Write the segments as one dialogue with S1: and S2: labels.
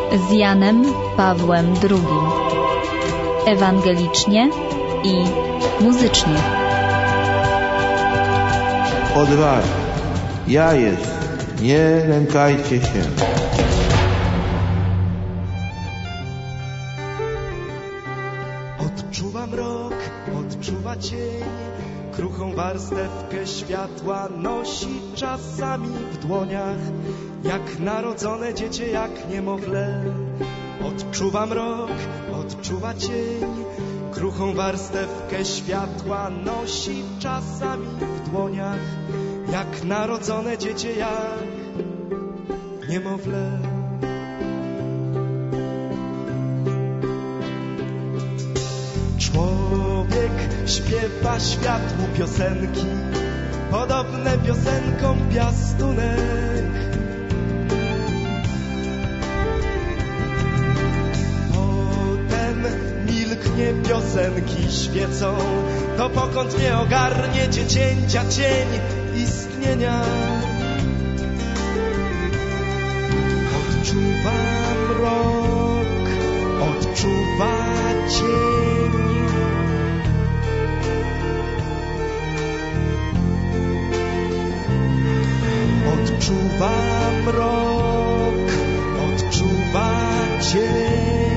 S1: z Janem Pawłem II. Ewangelicznie i muzycznie.
S2: Odwaga, ja jestem, nie lękajcie się.
S3: Odczuwa mrok, odczuwa cień, kruchą warstewkę światła nosi czasami w dłoniach, jak narodzone dziecię, jak niemowlę. Odczuwa mrok, odczuwa cień, kruchą warstewkę światła nosi czasami w dłoniach, jak narodzone dziecię, jak niemowlę. Człowiek śpiewa światłu piosenki, podobne piosenkom piastunek. Potem milknie, piosenki świecą, dopokąd nie ogarnie dziecięcia cień istnienia. Odczuwa mrok, odczuwa cień. Odczuwa mrok, odczuwa cień.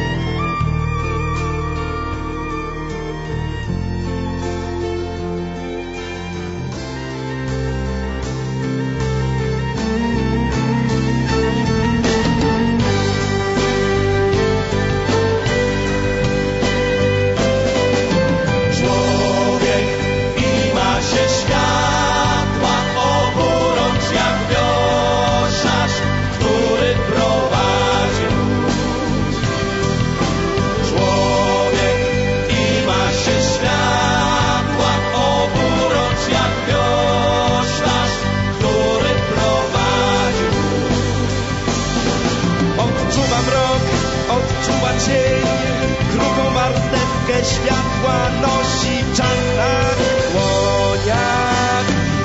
S3: Grubą warstewkę światła nosi czas na dłoniach.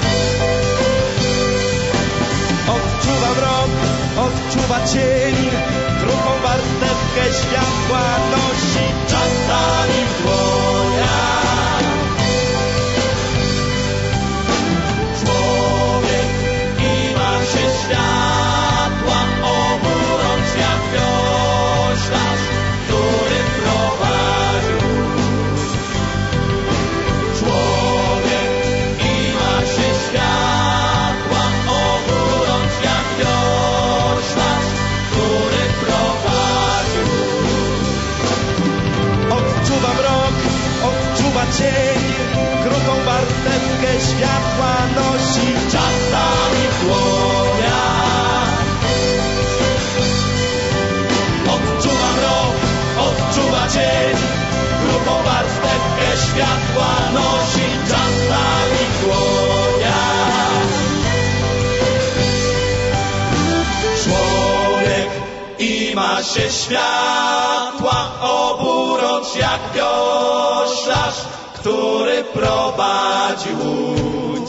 S3: Odczuwa mrok, odczuwa cień, grubą warstewkę światła nosi czasami w dłoniach. Człowiek i ma się światła oburącz jak wioślarz, który prowadził. Człowiek i ma się światła oburącz jak wioślarz, który prowadził. Odczuwa mrok, odczuwa cień, kruchą warstewkę światła nosi czasami w dłoniach. Odczuwa mrok, odczuwa cień, grubą warstewkę światła nosi czasami w dłoniach. Człowiek i ma się światła oburącz jak wioślarz, który prowadzi łódź.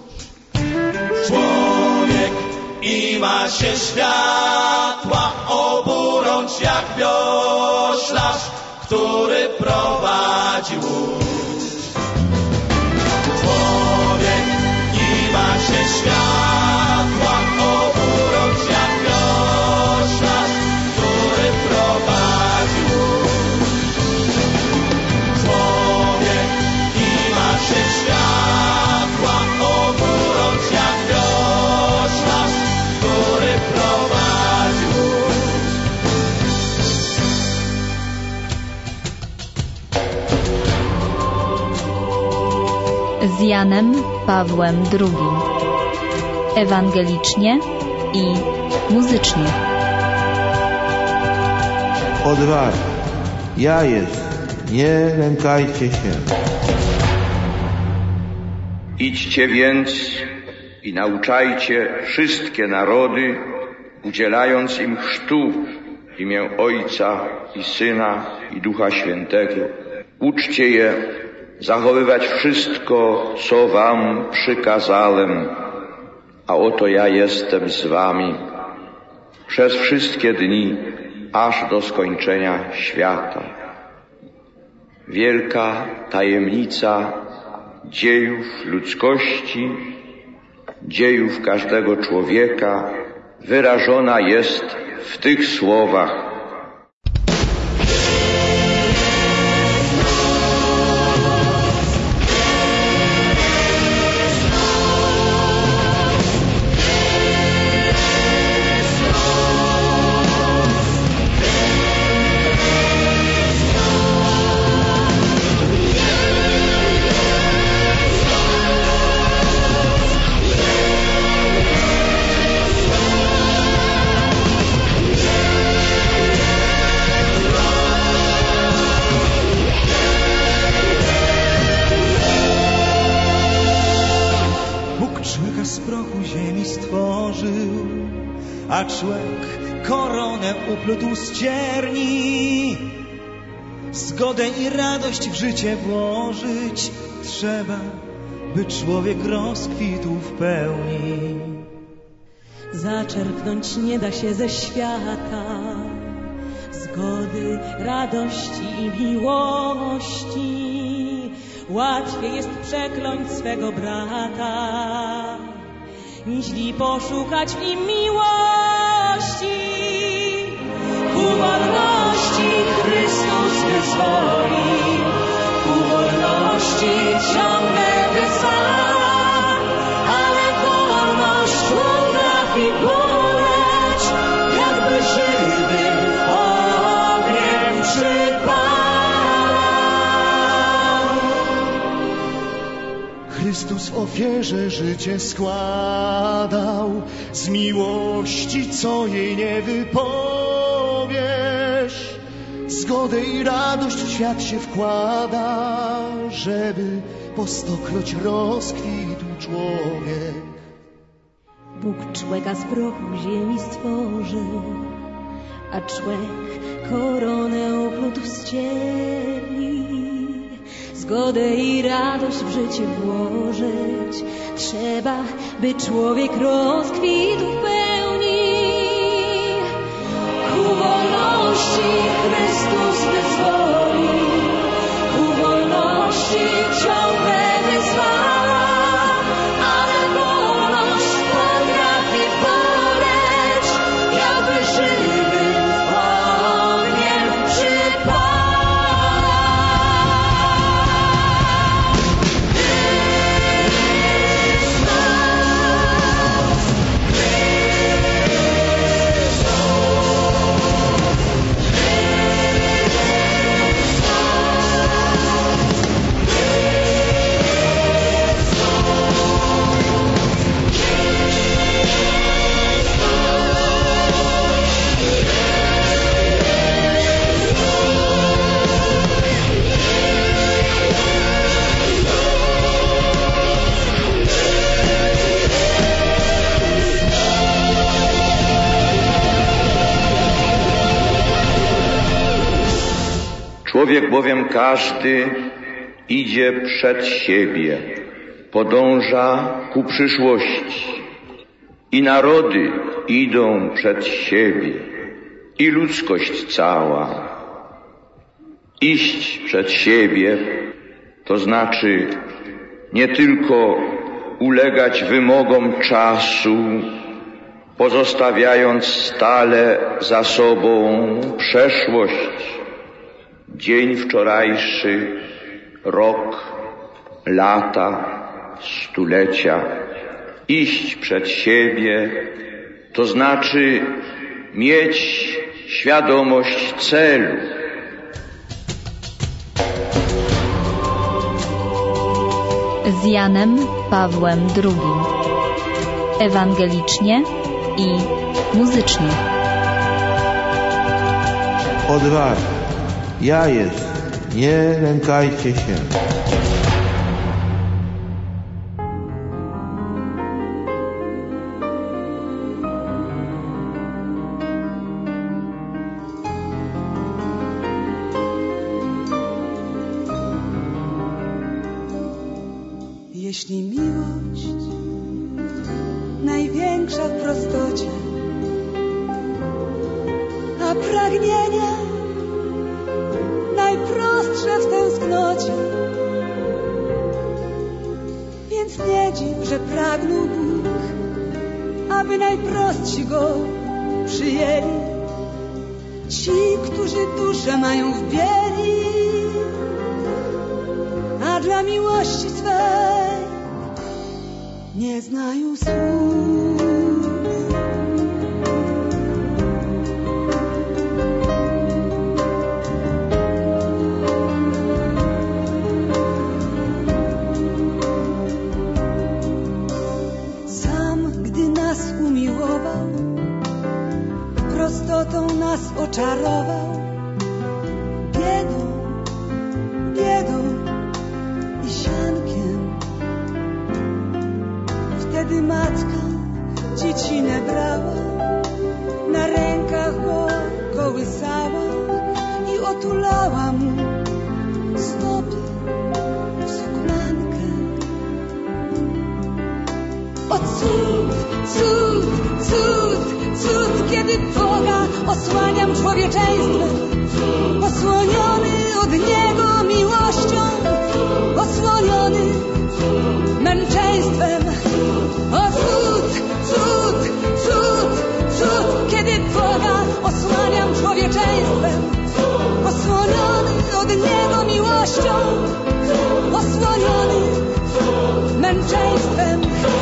S3: Człowiek i ma się światła oburącz jak wioślarz, który prowadzi łódź. Człowiek i ma się światła oburącz jak wioślarz, który prowadzi łódź. Człowiek i ma się światła oburącz jak wioślarz, który prowadzi łódź.
S1: Z Janem Pawłem II. Ewangelicznie i muzycznie.
S2: Odwaga, ja jestem, nie lękajcie się.
S4: Idźcie więc i nauczajcie wszystkie narody, udzielając im chrztu w imię Ojca i Syna i Ducha Świętego. Uczcie je zachowywać wszystko, co wam przykazałem, a oto ja jestem z wami przez wszystkie dni, aż do skończenia świata. Wielka tajemnica dziejów ludzkości, dziejów każdego człowieka wyrażona jest w tych słowach.
S5: A człowiek koronę uplótł z cierni. Zgodę i radość w życie włożyć trzeba, by człowiek rozkwitł w pełni.
S6: Zaczerpnąć nie da się ze świata zgody, radości i miłości. Łatwiej jest przekląć swego brata, niźli poszukać w nim miłości. Ku wolności Chrystus wyzwoli, ku wolności ciągle wysła, ale wolność potrafi boleć, jakby żywym ogniem przypał.
S5: Chrystus w ofierze życie składał, z miłości, co jej nie wypowiesz. Zgodę i radość w świat się wkłada, żeby po stokroć rozkwitł człowiek.
S6: Bóg człowieka z prochu ziemi stworzył, a człowiek koronę uplótł z cieni. Zgodę i radość w życie włożyć trzeba, by człowiek rozkwitł w pełni. Ku wolności Chrystus wyzwoli, ku wolności ciągle wyzwala, ale wolność potrafi boleć, jakby żywym ogniem przypał.
S4: Człowiek bowiem każdy idzie przed siebie, podąża ku przyszłości. I narody idą przed siebie, i ludzkość cała. Iść przed siebie to znaczy nie tylko ulegać wymogom czasu, pozostawiając stale za sobą przeszłość, dzień wczorajszy, rok, lata, stulecia. Iść przed siebie to znaczy mieć świadomość celu.
S1: Z Janem Pawłem II. Ewangelicznie i muzycznie.
S2: Odwaga, ja jest, nie lękajcie się.
S7: Jeśli miłość największa w prostocie pragnienie najprostsze w tęsknocie. Więc nie dziw, że pragnął Bóg, aby najprostsi Go przyjęli. Ci, którzy duszę mają w bieli, a dla miłości swej nie znają słów. Prostotą nas oczarował, biedą i siankiem. Wtedy matka dziecinę brała, na rękach go kołysała i otulała mu stopy w sukmankę. O cud, cud, cud, cud, kiedy Boga osłaniam człowieczeństwem, osłoniony od Niego miłością, osłoniony męczeństwem. O cud, cud, cud, cud, kiedy Boga osłaniam człowieczeństwem, osłoniony od Niego miłością, osłoniony męczeństwem.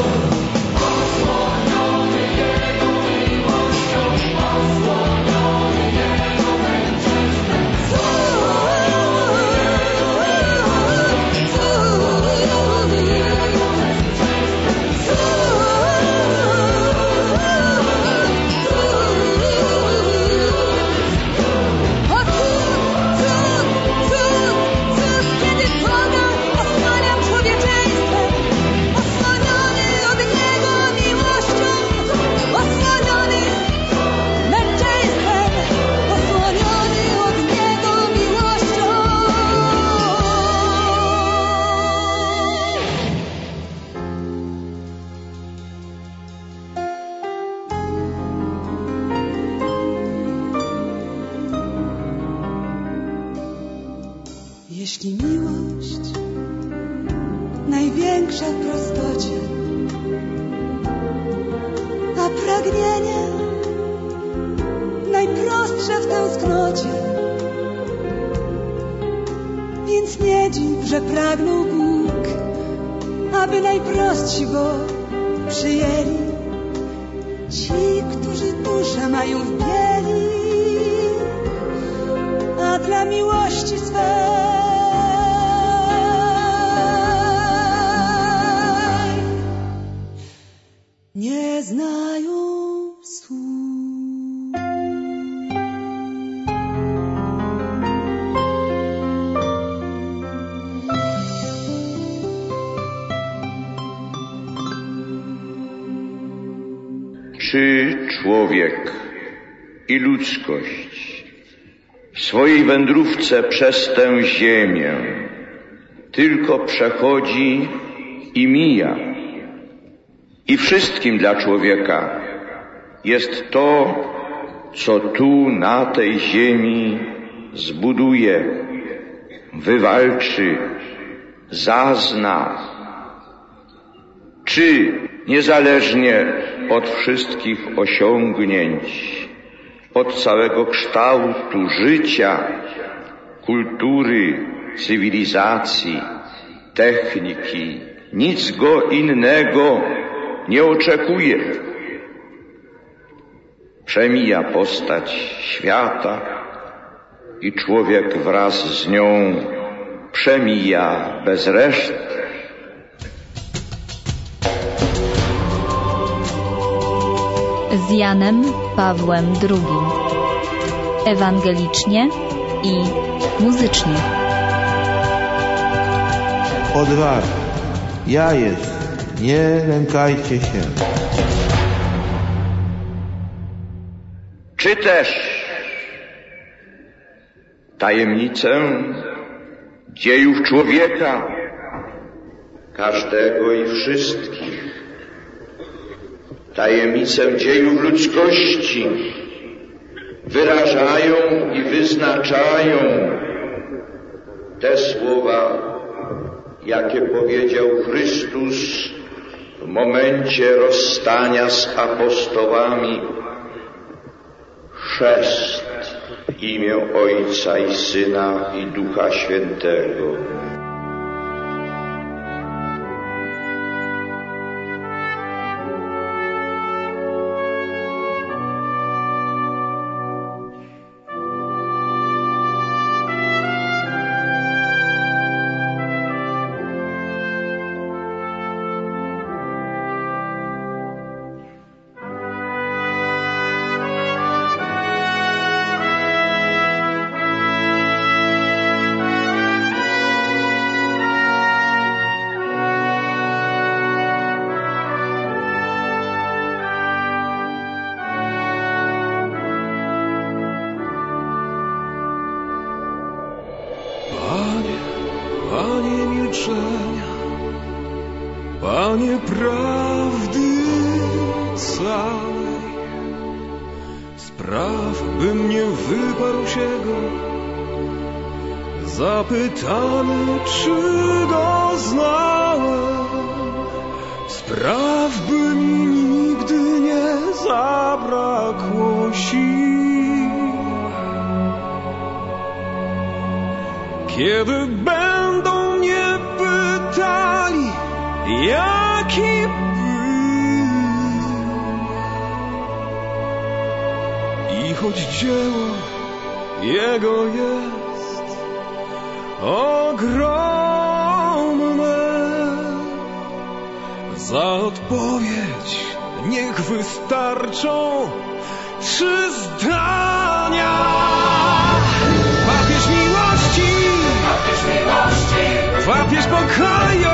S7: Jeśli miłość największa w prostocie, a pragnienie najprostsze w tęsknocie, więc nie dziw, że pragnął Bóg, aby najprostsi Go przyjęli. Ci, którzy duszę mają w bieli, a dla miłości swej nie znają słów.
S4: Czy człowiek i ludzkość w swojej wędrówce przez tę ziemię tylko przechodzi i mija? I wszystkim dla człowieka jest to, co tu na tej ziemi zbuduje, wywalczy, zazna. Czy niezależnie od wszystkich osiągnięć, od całego kształtu życia, kultury, cywilizacji, techniki, nic go innego nie oczekuje. Przemija postać świata i człowiek wraz z nią przemija bez reszty.
S1: Z Janem Pawłem II. Ewangelicznie i muzycznie.
S2: Odwaga, ja jest, nie lękajcie się.
S4: Czy też tajemnicę dziejów człowieka, każdego i wszystkich, tajemnicę dziejów ludzkości, wyrażają i wyznaczają te słowa, jakie powiedział Chrystus w momencie rozstania z apostołami: chrzest w imię Ojca i Syna i Ducha Świętego.
S8: Panie milczenia, Panie prawdy całej, spraw, bym nie wyparł się go, zapytany, czy go znałem, spraw, by mi nigdy nie zabrakło sił. Kiedy będą mnie pytali, jaki był, i choć dzieło Jego jest ogromne, za odpowiedź niech wystarczą 3 zdania. Papież miłości, papież pokoju,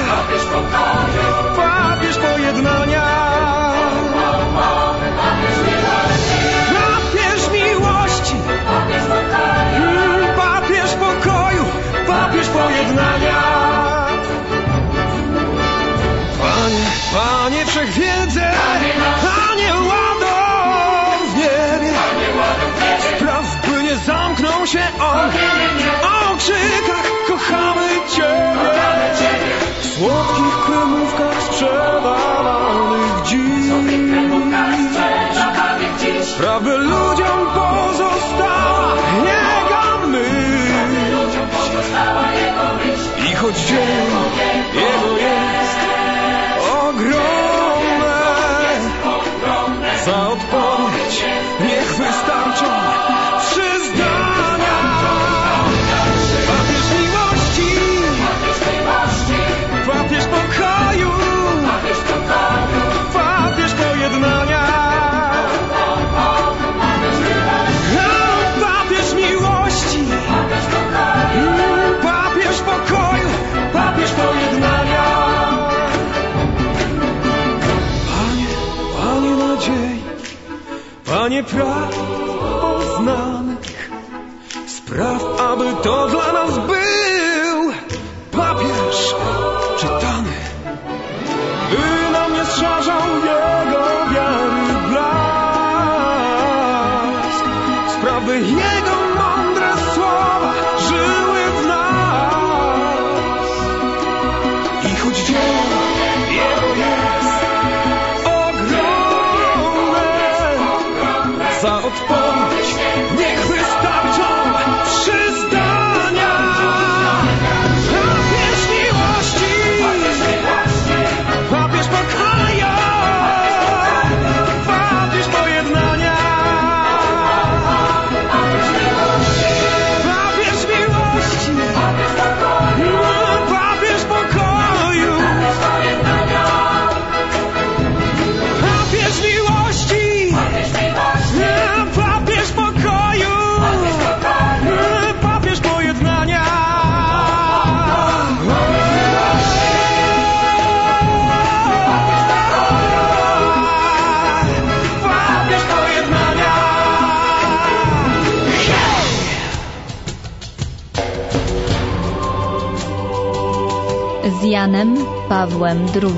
S8: papież pojednania, papież miłości, papież pokoju, papież pojednania. Panie wszechwiedzy, Panie łado w niebie, spraw, by nie zamknął się on o okrzykach: kochamy Ciebie, w słodkich kremówkach sprzedawanych dziś. Spraw, by ludziom pozostała Jego myśl, i choć dzieło Jego jest ogromne, za odpowiedź niech wystarczą 3 zdania. Papież miłości, papież pokoju, papież pojednania, papież miłości, papież pokoju, papież pojednania. Panie nadziei, Panie praw poznanych, spraw, aby to dla nas był papież czytany, by nam nie strzażał Jego wiary blask, spraw, by Jego mądre słowa żyły w nas, i choć dzieło Jego jest ogromne, za odpowiedź niech wystarczą 3 zdania. Papież miłości, papież pokoju, papież pojednania, papież miłości, papież pokoju, papież miłości, papież pokoju, papież pojednania. Papież pojednania.
S1: Z Janem Pawłem II.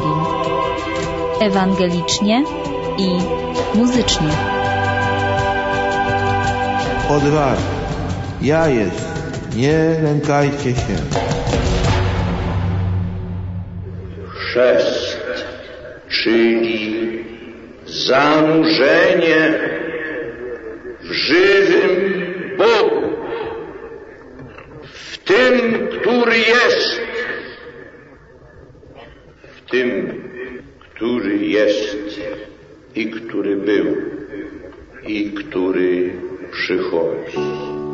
S1: Ewangelicznie i muzycznie.
S2: odwagi. Ja jest, nie lękajcie się.
S4: Chrzest, czyli zanurzenie w żywym Bogu, w tym, który jest, w tym, który jest i który był i który przychodzi.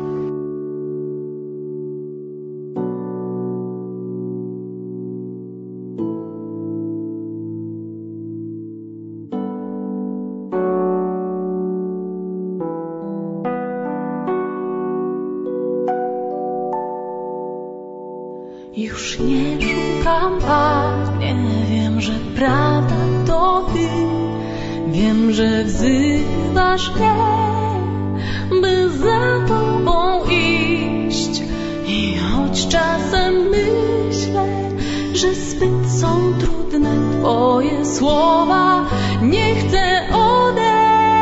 S6: Już nie szukam, Panie, wiem, że prawda to Ty. Wiem, że wzywasz mnie, by za Tobą iść. I choć czasem myślę, że zbyt są trudne Twoje słowa, nie chcę odejść.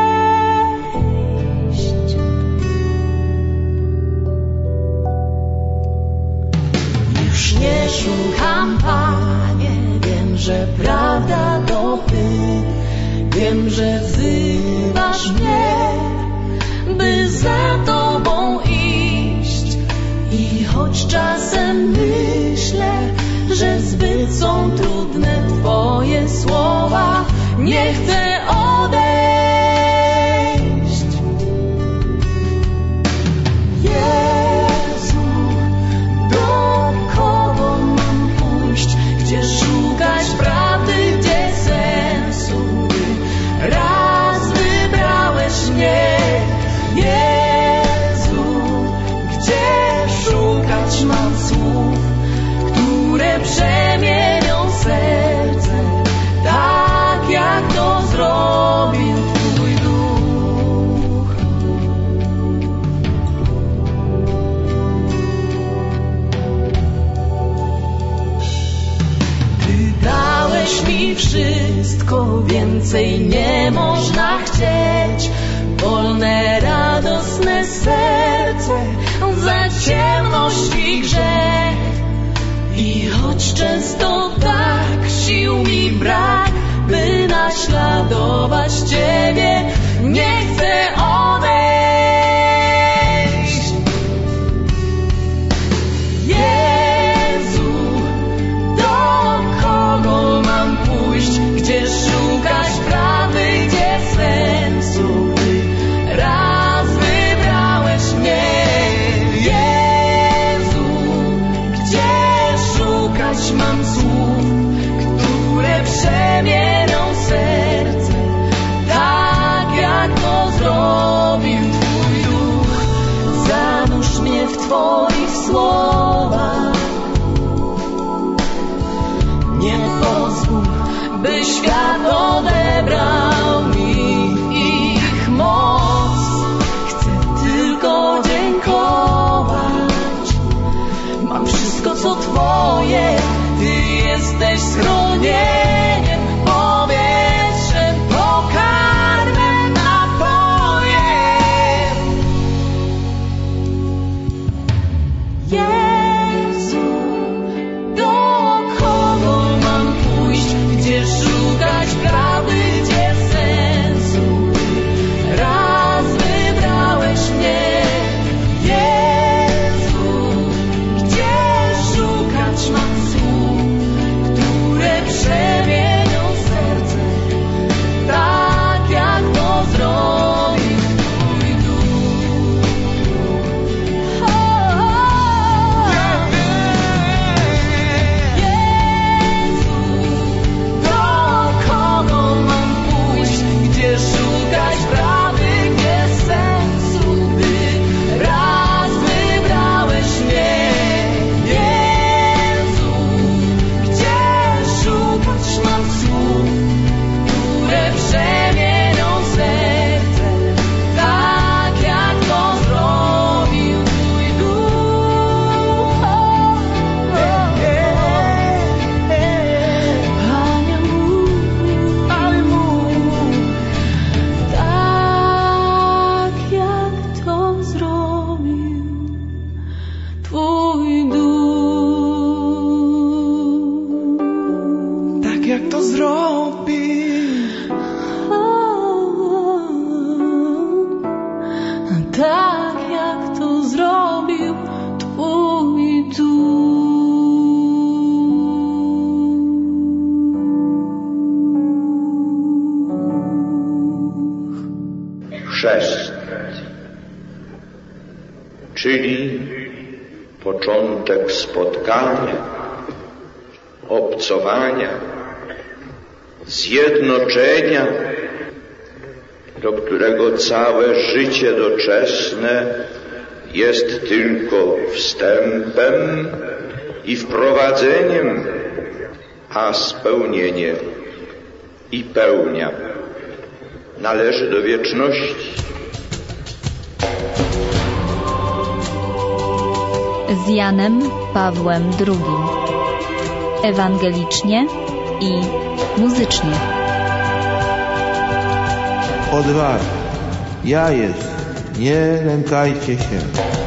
S6: Już nie szukam, Panie, wiem, że prawda to Ty. Wiem, że wzywasz mnie, by za Tobą iść. I choć czasem myślę, że zbyt są trudne Twoje słowa, nie chcę odejść. Jezu, do kogo mam pójść? Gdzie szukać prawdy, gdzie sensu? Raz wybrałeś mnie, Jezu, gdzie szukać mam słów, które przemienią serce, tak jak to zrobił Twój Duch. Ty dałeś mi wszystko, więcej nie można chcieć. Wolne, radosne serce za ciemność i grzech. I choć często tak sił mi brak, by naśladować Ciebie, nie chcę odejść. Jezu, do kogo mam pójść? Gdzie szukać prawdy, gdzie sensu? Ty raz wybrałeś mnie, Jezu, gdzie szukać mam słów,
S4: chrzest, czyli początek spotkania, obcowania, zjednoczenia, do którego całe życie doczesne jest tylko wstępem i wprowadzeniem, a spełnienie i pełnia należy do wieczności.
S1: Z Janem Pawłem II. Ewangelicznie i muzycznie.
S2: Odwaga, ja jest, nie lękajcie się.